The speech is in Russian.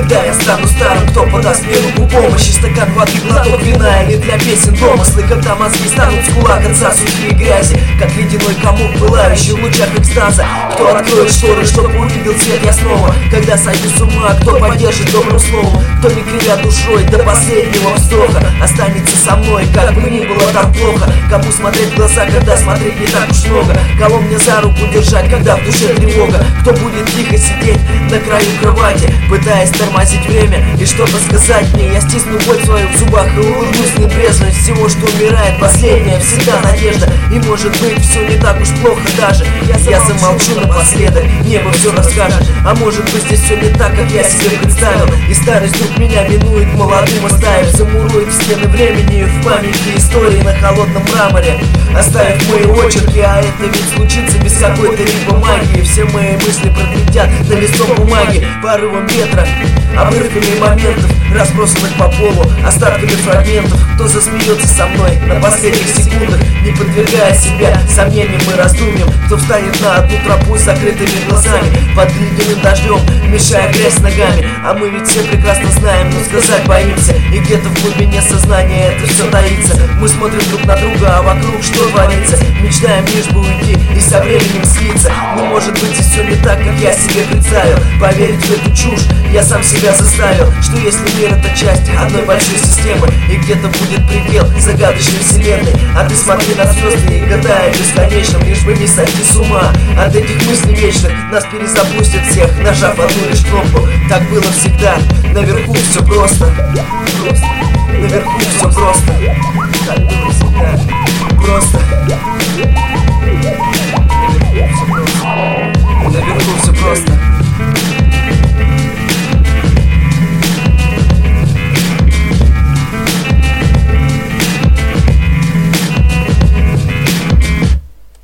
Когда я стану старым, кто подаст мне руку помощи? Стакан воды, глоток вина или для песен домыслы? Когда мозги станут с кулак от сухие грязи, как ледяной комок, пылающий в лучах экстаза. Кто откроет шторы, чтобы увидел свет я снова? Когда сойду с ума, кто поддержит добрым словом? Кто не кривя душой до последнего вздоха останется со мной, как бы ни было так плохо? Кому смотреть в глаза, когда смотреть не так уж много? Кого мне за руку держать, когда в душе тревога? Кто будет тихо сидеть на краю кровати, пытаясь тормозить время и что-то сказать мне? Я стисну боль свою в зубах и улыбнусь небрежно. Всего, что умирает, последняя всегда надежда. И может быть все не так уж плохо даже. Я замолчу напоследок, небо все расскажет. А может быть здесь все не так, как я себе представил. И старость вдруг меня минует, молодым оставив, замурует в стены времени и в памяти истории на холодном мраморе, оставив мои очерки. А это ведь случится без какой-то либо магии. Все мои мысли пролетят на листом бумаги порывом ветра, обрывками моментов, разбросанных по полу, остатками фрагментов. Кто засмеется со мной на последних секундах, не подвергая себя сомнениям и раздумьям? Кто встанет на одну тропу с закрытыми глазами под ледяным дождем, мешая грязь ногами? А мы ведь все прекрасно знаем, но сказать боимся, и где-то в глубине сознания это все таится. Мы смотрим друг на друга, а вокруг что творится? Мечтаем лишь бы уйти и со временем слиться. Но может быть и все не так, как я себе представил. Поверить в эту чушь я сам себя заставил, что если мир это часть одной большой системы, и где-то будет предел загадочной вселенной. А ты смотри на звезды и гадай бесконечно, лишь бы не сойти с ума от этих мыслей вечных. Нас перезапустят всех, нажав одну лишь кнопку. Так было всегда, наверху все просто. Наверху все просто.